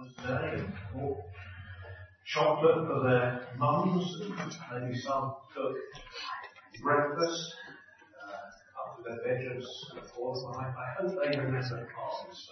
Mother's Day and bought chocolate for their mums, and maybe some took breakfast up to their bedrooms for them. I hope they remember cards.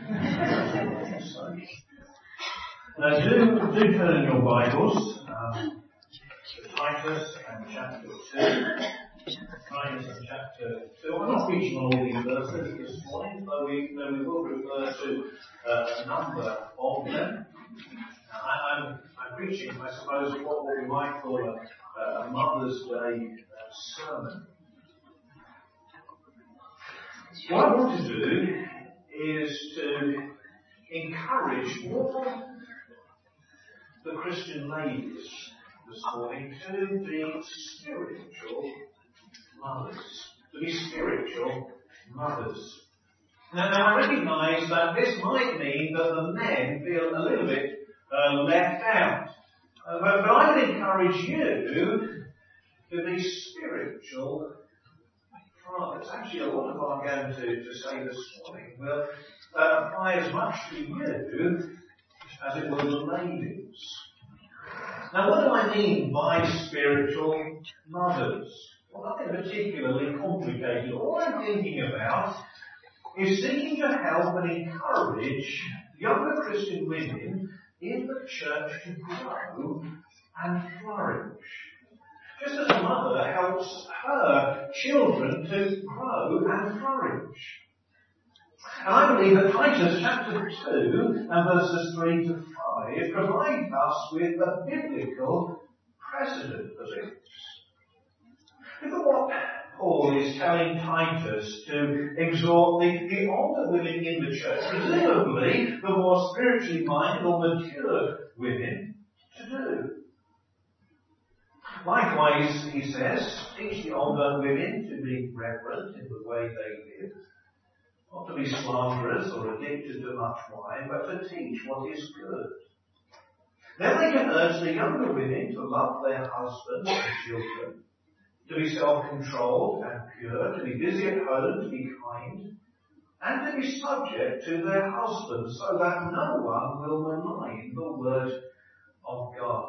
Do turn in your Bibles to Titus and chapter 2. Titus and chapter 2. I'm not preaching on all these verses this morning, though we will refer to a number of them. I'm preaching, I suppose, what we might call a Mother's Day sermon. What I want to do is to encourage all the Christian ladies this morning to be spiritual mothers. To be spiritual mothers. Now I recognise that this might mean that the men feel a little bit left out. But I would encourage you to be spiritual fathers. Actually, a lot of what I'm going to say this morning will apply as much to you as it will to ladies. Now, what do I mean by spiritual mothers? Well, nothing particularly complicated. All I'm thinking about is seeking to help and encourage younger Christian women in the church to grow and flourish. Just as a mother helps her children to grow and flourish. And I believe that Titus chapter 2 and verses 3 to 5 provide us with a biblical precedent for this. Look at what Paul is telling Titus to exhort the older women in the church, presumably the more spiritually minded or mature women, to do. Likewise, he says, teach the older women to be reverent in the way they live, not to be slanderers or addicted to much wine, but to teach what is good. Then they can urge the younger women to love their husbands and children, to be self-controlled and pure, to be busy at home, to be kind, and to be subject to their husbands, so that no one will malign the word of God.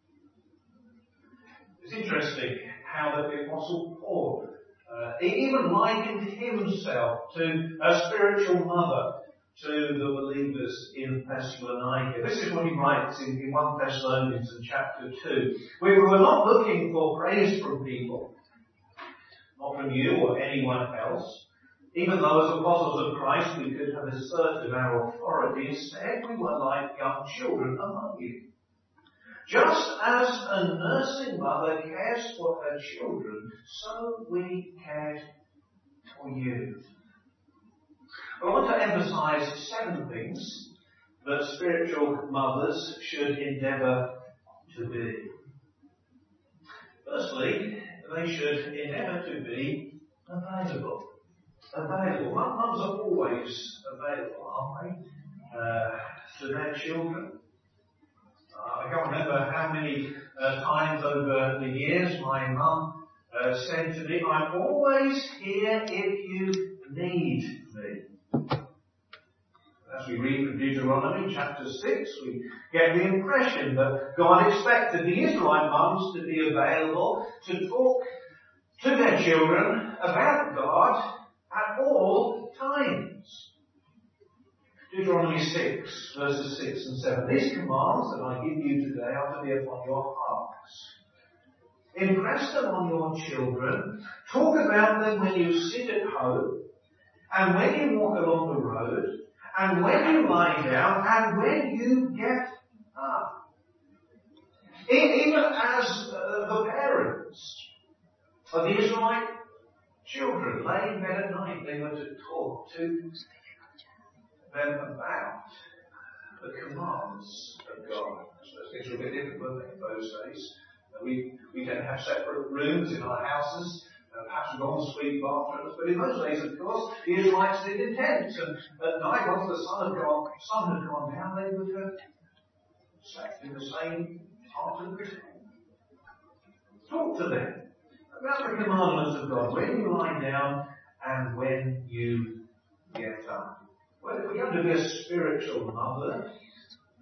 It's interesting how that the Apostle Paul even likened himself to a spiritual mother to the believers in Thessalonica. This is what he writes in 1 Thessalonians in chapter 2. We were not looking for praise from people, not from you or anyone else. Even though as apostles of Christ we could have asserted our authority, instead we were like young children among you. Just as a nursing mother cares for her children, so we cared for you. I want to emphasize 7 things that spiritual mothers should endeavour to be. Firstly, they should endeavour to be available. Available. Mums are always available, aren't they? To their children. I can't remember how many times over the years my mum said to me, I'm always here if you need me. As we read from Deuteronomy chapter 6, we get the impression that God expected the Israelite mums to be available to talk to their children about God at all times. Deuteronomy 6, verses 6 and 7. These commands that I give you today are to be upon your hearts. Impress them on your children. Talk about them when you sit at home, and when you walk along the road, and when you lie down, and when you get up. Even as the parents of the Israelite children lay in bed at night, they were to talk to them about the commands of God. So things were a bit different, weren't they, in those days? We don't have separate rooms in our houses, perhaps with ensuite bathrooms, but in those days, of course, the Israelites lived in tents, and at night, once the sun had gone down, they would have slept in the same part of the tent. Talk to them about the commandments of God, when you lie down and when you get up. Well, if we're going to be a spiritual mother,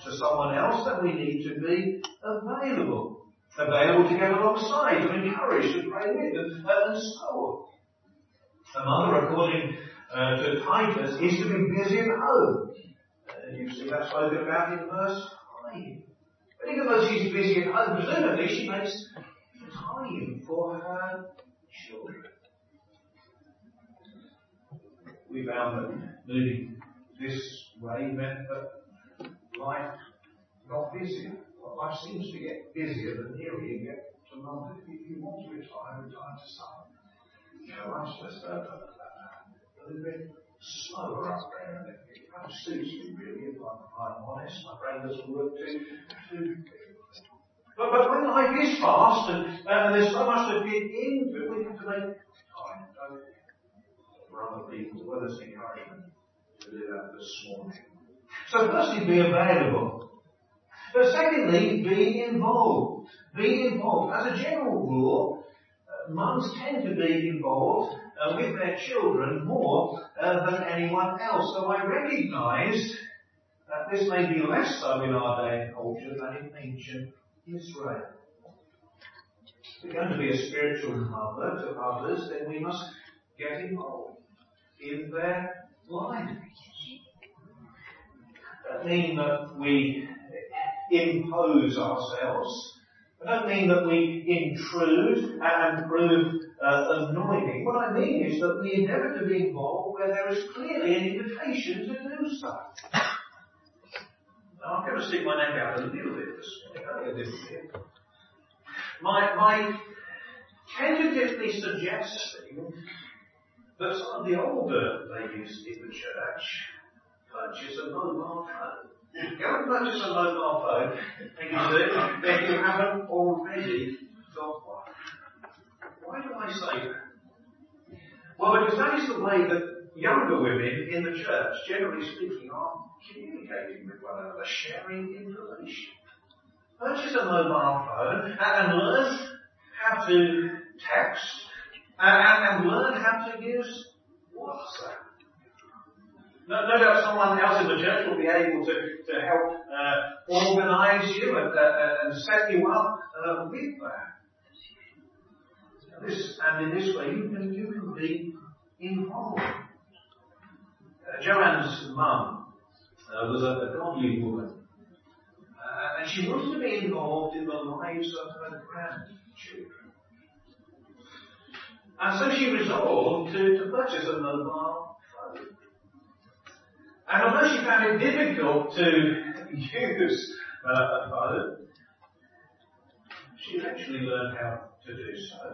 to someone else, then we need to be available. Available to get alongside, to encourage, to pray with, and so on. A mother, according to Titus, is to be busy at home. You see that spoken about in verse 5. But even though she's busy at home, presumably she makes time for her children. We found that moving this way meant that life got busier. Well, life seems to get busier the nearer you get to London. If you want to retire to summer. Life's just a little bit slower up there, and it kind of suits me really, if I'm honest. My brain doesn't work too but when life is fast and there's so much to get into, we have to make time for other people. Well, there's encouragement to do that this morning. So firstly, be available. But secondly, be involved. Be involved. As a general rule, mums tend to be involved with their children more than anyone else. So I recognise that this may be less so in our day and culture than in ancient Israel. If we're going to be a spiritual mother to others, then we must get involved in their lives. That means that we impose ourselves. I don't mean that we intrude and prove annoying. What I mean is that we endeavour to be involved where there is clearly an invitation to do so. Now, I'm going to stick my neck out a little bit this morning, only a little bit. My tentatively suggesting that some of the older ladies in the church purchase a mobile phone. Go and purchase a mobile phone, if you haven't already got one. Why do I say that? Well, because that is the way that younger women in the church, generally speaking, are communicating with one another, sharing information. Purchase a mobile phone and learn how to text and learn how to use WhatsApp. No doubt someone else in the church will be able to help organise you and set you up with that. In this way, you can be involved. Joanne's mum was a godly woman, and she wanted to be involved in the lives of her grandchildren. And so she resolved to purchase a mobile phone. And although she found it difficult to use a phone, she eventually learned how to do so.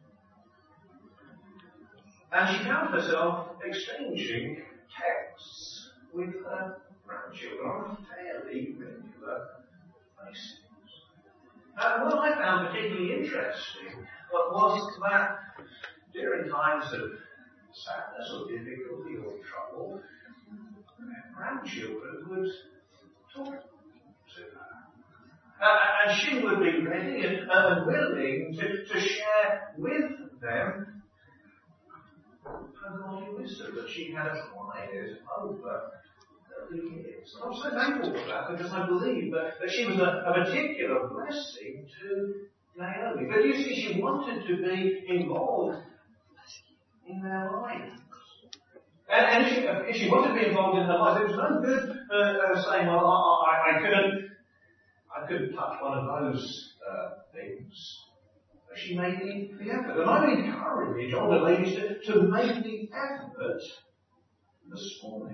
And she found herself exchanging texts with her grandchildren on a fairly regular basis. And what I found particularly interesting was that during times of sadness or difficulty or trouble, grandchildren would talk to her. And she would be ready and willing to share with them her godly wisdom that she had acquired over the years. And I'm so thankful for that, because I believe that she was a particular blessing to Naomi. But you see, she wanted to be involved in their lives. And if she wanted to be involved in her life, it was no good saying, well, I couldn't touch one of those things. But she made the effort. And I would encourage older ladies to make the effort this morning.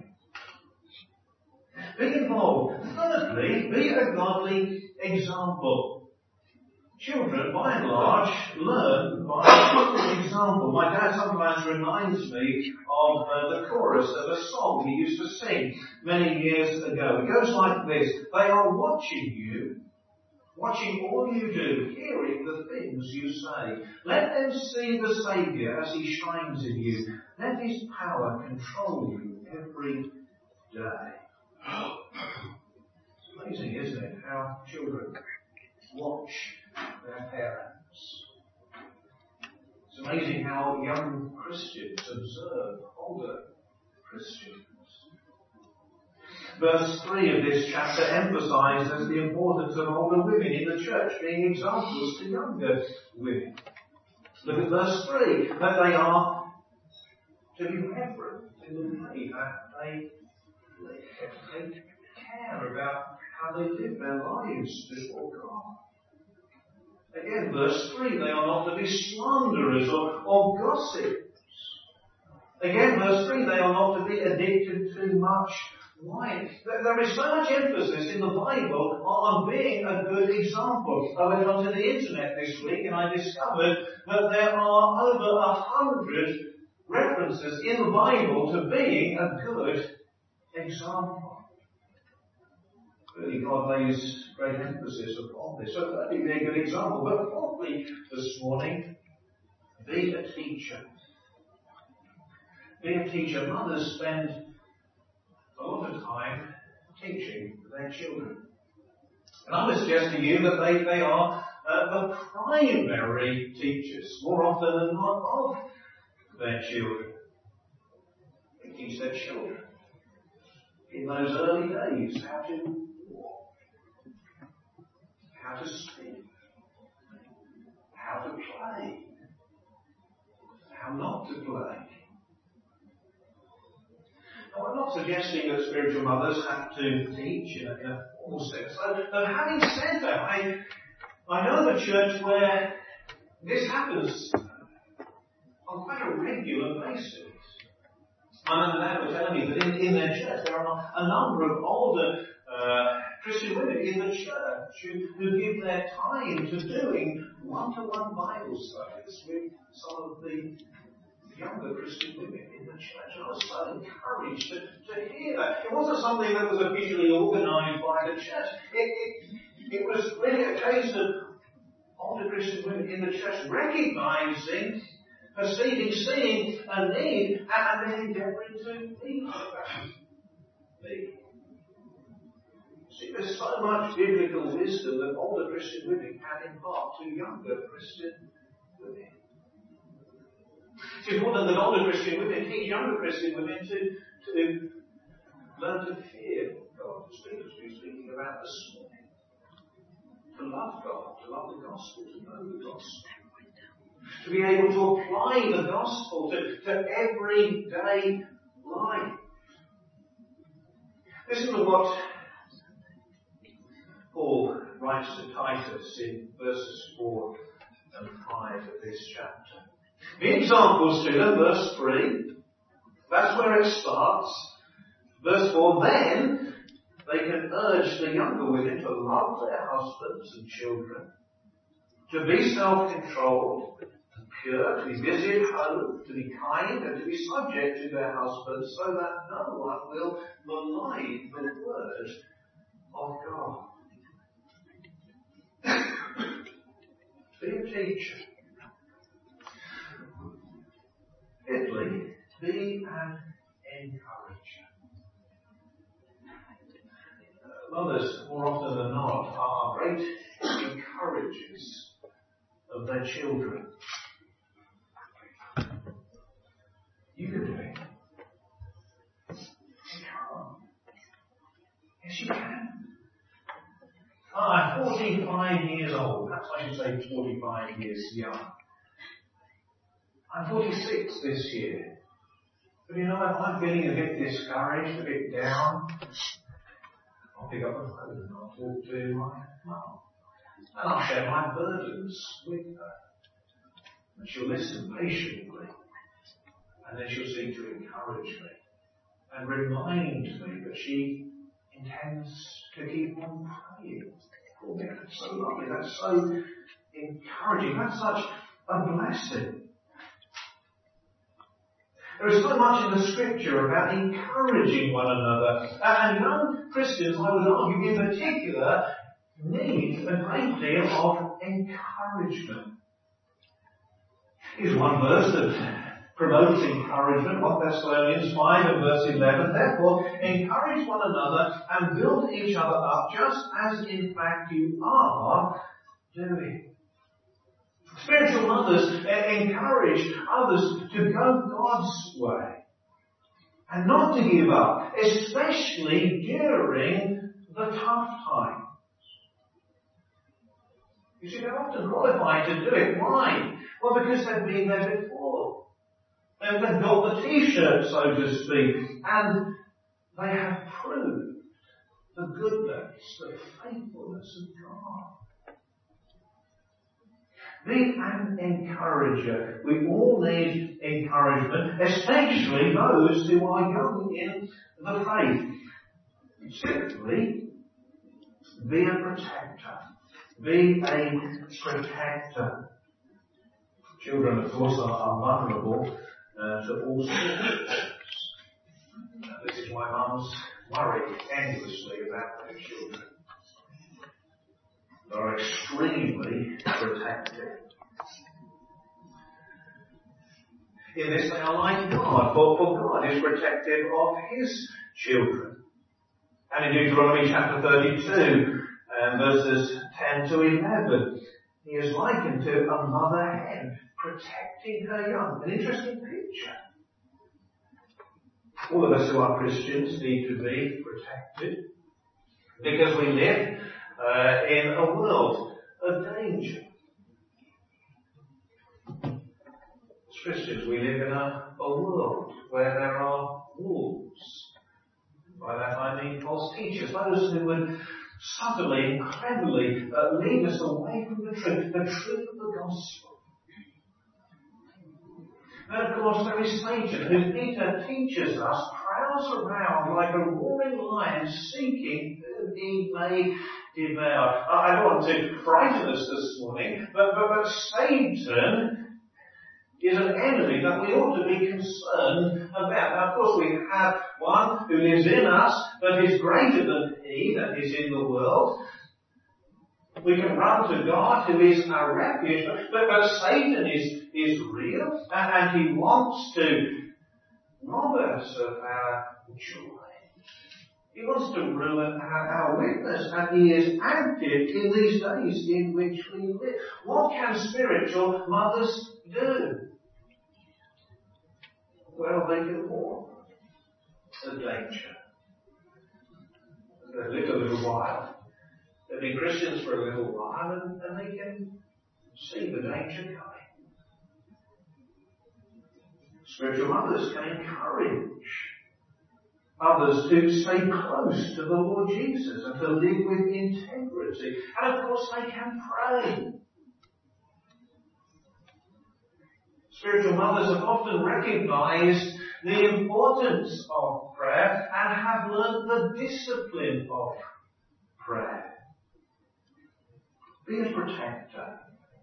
Be involved. Thirdly, be a godly example. Children, by and large, learn by example. My dad sometimes reminds me of the chorus of a song he used to sing many years ago. It goes like this: they are watching you, watching all you do, hearing the things you say. Let them see the Saviour as He shines in you. Let His power control you every day. It's amazing, isn't it, how children watch their parents. It's amazing how young Christians observe older Christians. verse 3 of this chapter emphasises the importance of older women in the church being examples to younger women. Look at verse 3, that they are to be reverent in the way that they care about how they live their lives before God. Again, verse 3, they are not to be slanderers or gossips. Again, verse 3, they are not to be addicted to much wine. There is so much emphasis in the Bible on being a good example. I went onto the internet this week and I discovered that there are over 100 references in the Bible to being a good example. Really, God lays great emphasis upon this. So that would be a good example. But fourthly, this morning, be a teacher. Be a teacher. Mothers spend a lot of time teaching their children. And I would suggest to you that they are the primary teachers, more often than not, of their children. They teach their children in those early days how to walk, how to speak, how to play, how not to play. Now, I'm not suggesting that spiritual mothers have to teach in a formal sense. But having said that, I know of a church where this happens on quite a regular basis. My mum and dad were telling me that in their church there are a number of older Christian women in the church who give their time to doing one-to-one Bible studies with some of the younger Christian women in the church. And I was so encouraged to hear that. It wasn't something that was officially organised by the church. It was really a case of older Christian women in the church recognising, perceiving, seeing a need, and then endeavouring to meet that need. See, there's so much biblical wisdom that older Christian women can impart to younger Christian women. It's important that older Christian women teach younger Christian women to learn to fear God, as we were speaking about this morning. To love God, to love the gospel, to know the gospel. To be able to apply the gospel to everyday life. Listen to what Paul writes to Titus in verses 4 and 5 of this chapter. The examples to them, verse 3, that's where it starts. Verse 4, then they can urge the younger women to love their husbands and children, to be self-controlled and pure, to be busy at home, to be kind and to be subject to their husbands, so that no one will malign the word of God. Be a teacher. Fifthly, be an encourager. Mothers, more often than not, are great encouragers of their children. You can do it. You can't. Yes, you can. I'm 45 years old. Perhaps I should say 45 years young. I'm 46 this year. But you know, if I'm feeling a bit discouraged, a bit down, I'll pick up the phone and I'll talk to my mum. And I'll share my burdens with her. And she'll listen patiently. And then she'll seek to encourage me and remind me that she intends to keep on praying for me. That's so lovely. That's so encouraging. That's such a blessing. There is so much in the Scripture about encouraging one another. And young Christians, I would argue, in particular, need a great deal of encouragement. Here's one verse that promotes encouragement, 1 Thessalonians 5 and verse 11. Therefore, encourage one another and build each other up, just as in fact you are doing. Spiritual mothers encourage others to go God's way. And not to give up, especially during the tough times. You see, they're often qualified to do it. Why? Well, because they've been there before. They've got the t-shirt, so to speak, and they have proved the goodness, the faithfulness of God. Be an encourager. We all need encouragement, especially those who are young in the faith. Secondly, be a protector. Be a protector. Children, of course, are vulnerable to all sorts of things. This is why mums worry endlessly about their children. They are extremely protective. In this they are like God, for God is protective of His children. And in Deuteronomy chapter 32, verses 10 to 11, He is likened to a mother hen protecting her young. An interesting picture. All of us who are Christians need to be protected because we live in a world of danger. As Christians, we live in a world where there are wolves. By that I mean false teachers, those who would subtly and cleverly lead us away from the truth of the gospel. And of course there is Satan, who Peter teaches us prowls around like a roaring lion seeking whom he may devour. I don't want to frighten us this morning, but Satan is an enemy that we ought to be concerned about. Now, of course, we have one who lives in us, but is greater than he that is in the world. We can run to God, who is our refuge, but Satan is real, and he wants to rob us of our joy. He wants to ruin our witness, and he is active in these days in which we live. What can spiritual mothers do? Well, they can warn the danger. They live a little while. They've been Christians for a little while, and they can see the danger coming. Spiritual mothers can encourage others to stay close to the Lord Jesus and to live with integrity. And of course they can pray. Spiritual mothers have often recognized the importance of prayer and have learned the discipline of prayer. Be a protector.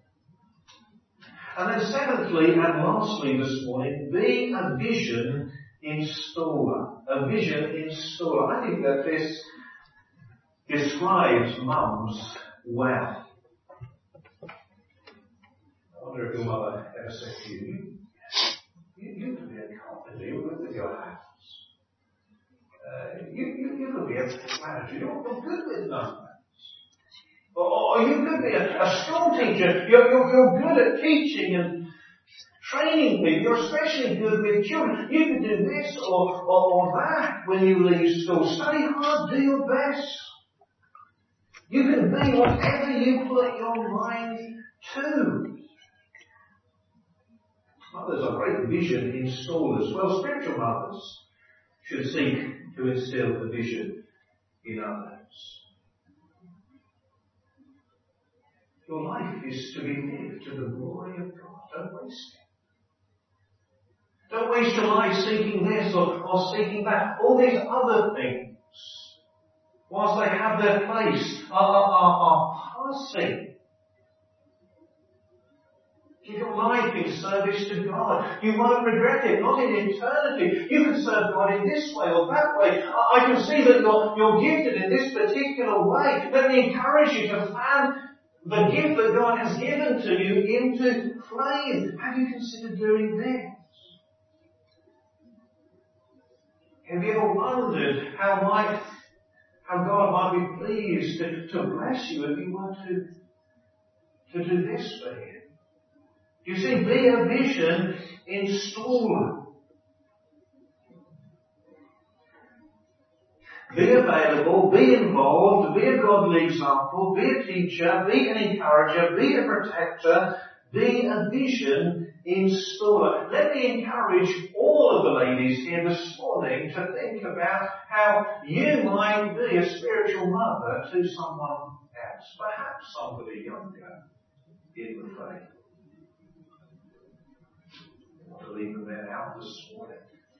And then seventhly and lastly this morning, be a vision installer. A vision installer. I think that this describes mums well. I wonder if your mother ever said to you, you could be a carpenter with your hands. You could be a manager. You're good with numbers. Or you could be a school teacher. You're good at teaching and training people. You're especially good with children. You can do this or that when you leave school. Study hard, do your best. You can be whatever you put your mind to. Mothers are great vision installers. Well, spiritual mothers should seek to instill the vision in others. Your life is to be lived to the glory of God. Don't waste it. Don't waste your life seeking this or seeking that. All these other things, whilst they have their place, are passing. Give your life in service to God. You won't regret it, not in eternity. You can serve God in this way or that way. I can see that you're gifted in this particular way. Let me encourage you to fan the gift that God has given to you into flame. Have you considered doing this? Have you ever wondered how God might be pleased to bless you if you were to do this for Him? You see, be a vision installer. Be available, be involved, be a godly example, be a teacher, be an encourager, be a protector, be a vision installer. Let me encourage all of the ladies here this morning to think about how you might be a spiritual mother to someone else, perhaps somebody younger in the faith. I want to leave the men out this morning.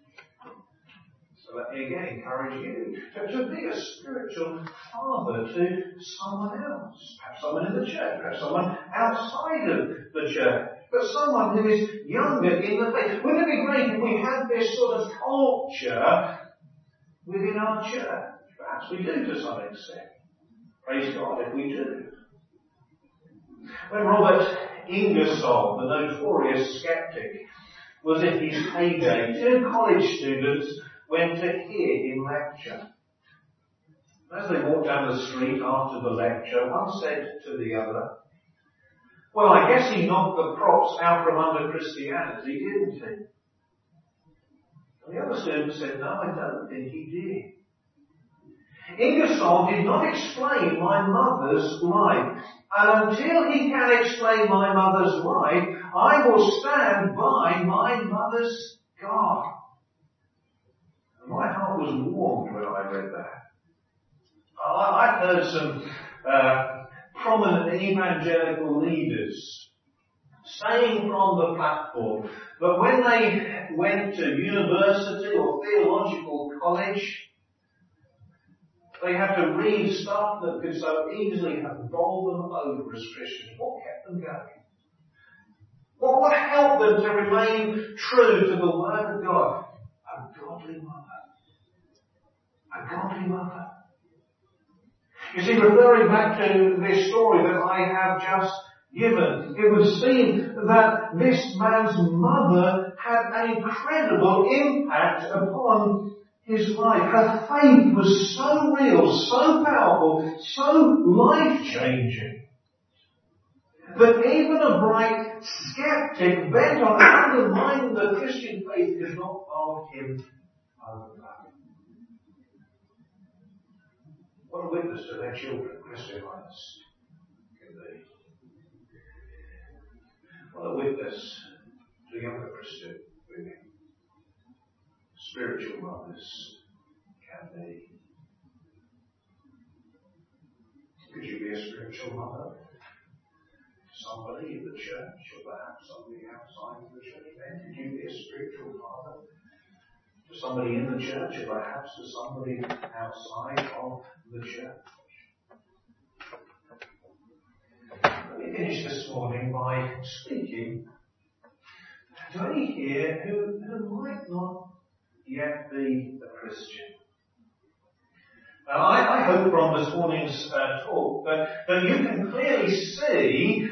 So let me again encourage you to be a spiritual father to someone else. Perhaps someone in the church, perhaps someone outside of the church, but someone who is younger in the faith. Wouldn't it be great if we had this sort of culture within our church? Perhaps we do to some extent. Praise God if we do. When Robert Ingersoll, the notorious skeptic, was in his heyday, two college students went to hear him lecture. As they walked down the street after the lecture, one said to the other, "Well, I guess he knocked the props out from under Christianity, didn't he?" And the other student said, "No, I don't think he did. Ingersoll did not explain my mother's life. And until he can explain my mother's life, I will stand by my mother's God." And my heart was warmed when I read that. I've heard some prominent evangelical leaders saying from the platform that when they went to university or theological college, they had to read stuff that could so easily have bowled them over as Christians. What kept them going? What helped them to remain true to the Word of God? A godly mother. A godly mother. You see, referring back to this story that I have just given, it would seem that this man's mother had an incredible impact upon his life. Her faith was so real, so powerful, so life-changing, that even a bright skeptic bent on undermining the Christian faith could not follow him over. What a witness to their children, Christian mothers can be. What a witness to younger Christian women. Spiritual mothers can be. Could you be a spiritual mother? Somebody in the church, or perhaps somebody outside of the church? Then could you be a spiritual father to somebody in the church, or perhaps to somebody outside of the church? Let me finish this morning by speaking to any here who might not yet be a Christian. I hope from this morning's talk that you can clearly see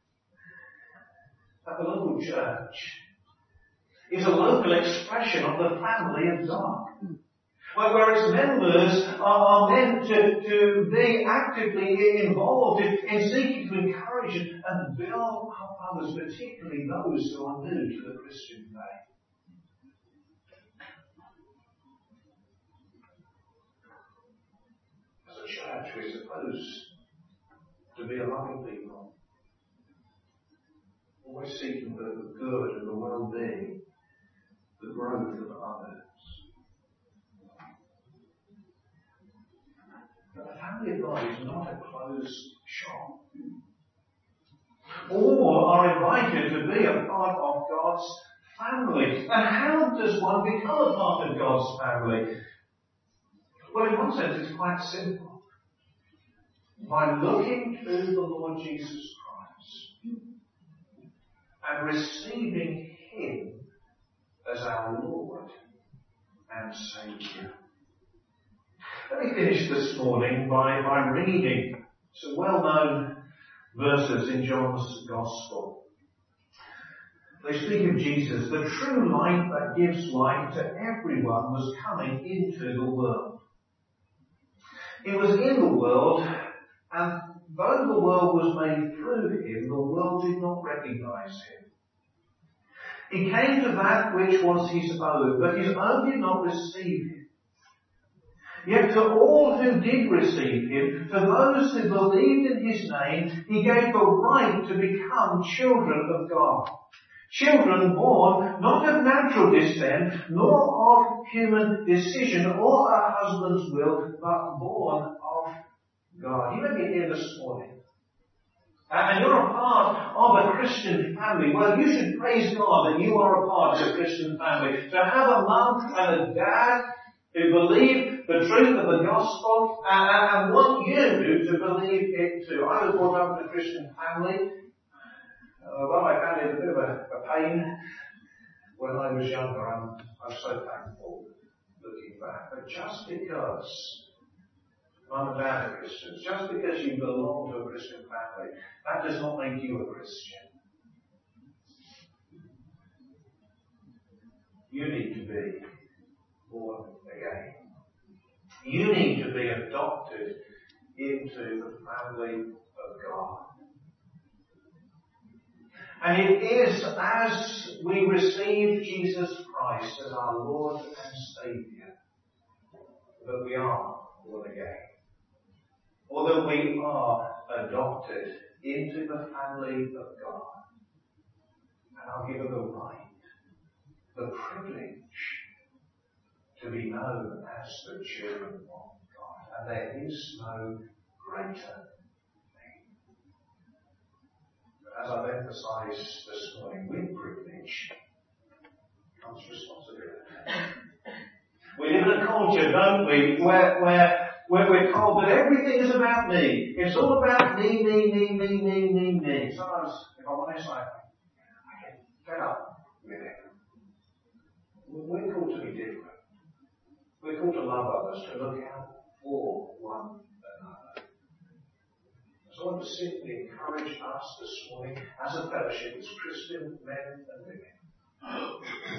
that the local church is a local expression of the family of God, where its members are meant to be actively involved in seeking to encourage and build up others, particularly those who are new to the Christian faith. As a church, we're supposed to be a loving people, always seeking the good and the well-being, the growth of others. But the family of God is not a closed shop. All are invited to be a part of God's family. And how does one become a part of God's family? Well, in one sense, it's quite simple. By looking to the Lord Jesus Christ and receiving Him as our Lord and Saviour. Let me finish this morning by reading some well-known verses in John's Gospel. They speak of Jesus. The true light that gives life to everyone was coming into the world. He was in the world, and though the world was made through Him, the world did not recognize Him. He came to that which was His own, but His own did not receive Him. Yet to all who did receive him, to those who believed in his name, he gave the right to become children of God. Children born not of natural descent, nor of human decision or a husband's will, but born of God. You may be here this morning, and you're a part of a Christian family. Well, you should praise God that you are a part of a Christian family. To have a mum and a dad who believe the truth of the gospel and want you to believe it too. I was brought up in a Christian family. Although I found it a bit of a pain when I was younger, I'm so thankful looking back. But just because mum and dad are Christians, just because you belong to a Christian family, that does not make you a Christian. You need to be born again. You need to be adopted into the family of God. And it is as we receive Jesus Christ as our Lord and Saviour that we are born again. Or that we are adopted into the family of God and are given the right, the privilege to be known as the children of God. And there is no greater thing. But as I've emphasized this morning, with privilege comes responsibility. We live in a culture, don't we, where we're told that everything is about me. It's all about me. Sometimes, if I'm honest, I get fed up with it. We're called to be different. We're called to love others, to look out for one another. So I want to simply encourage us this morning as a fellowship, as Christian men and women,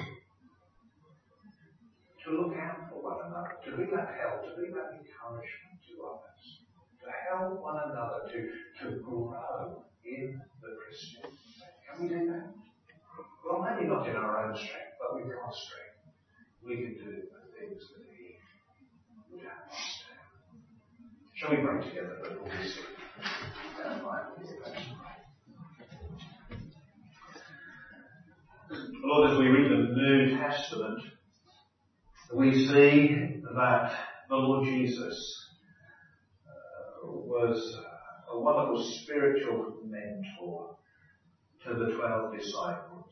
to look out for one another, to be that help, to be that encouragement to others, to help one another to grow in the Christian faith. Can we do that? Well, maybe not in our own strength, but with God's strength, we can do the things that He would have us do. Shall we pray together before we sing? Lord, as we read the New Testament, we see that the Lord Jesus was a wonderful spiritual mentor to the 12 disciples.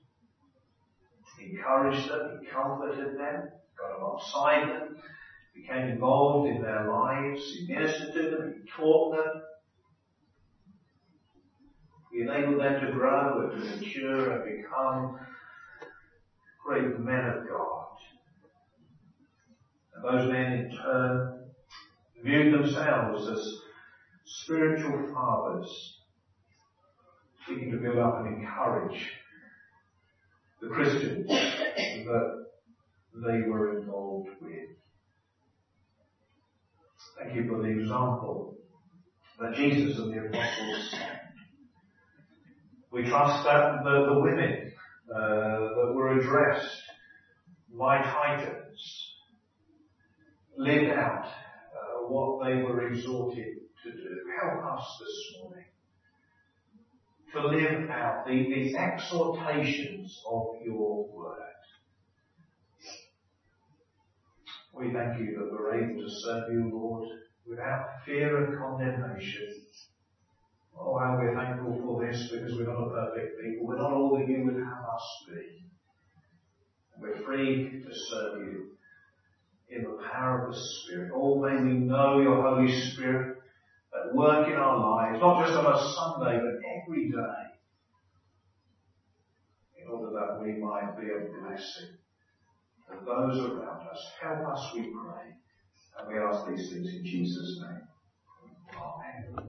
He encouraged them, he comforted them, got alongside them, became involved in their lives, he ministered to them, he taught them. He enabled them to grow and to mature and become great men of God. And those men in turn viewed themselves as spiritual fathers, seeking to build up and encourage the Christians that they were involved with. Thank you for the example that Jesus and the apostles set. We trust that the women that were addressed by Titus lived out what they were exhorted to do. Help us this morning to live out the exhortations of your word. We thank you that we're able to serve you, Lord, without fear of condemnation. Oh, how we're thankful for this, because we're not a perfect people. We're not all that you would have us be. We're free to serve you in the power of the Spirit. Oh, may we know your Holy Spirit at work in our lives, not just on a Sunday, but every day, in order that we might be a blessing to those around us. Help us, we pray. And we ask these things in Jesus' name. Amen.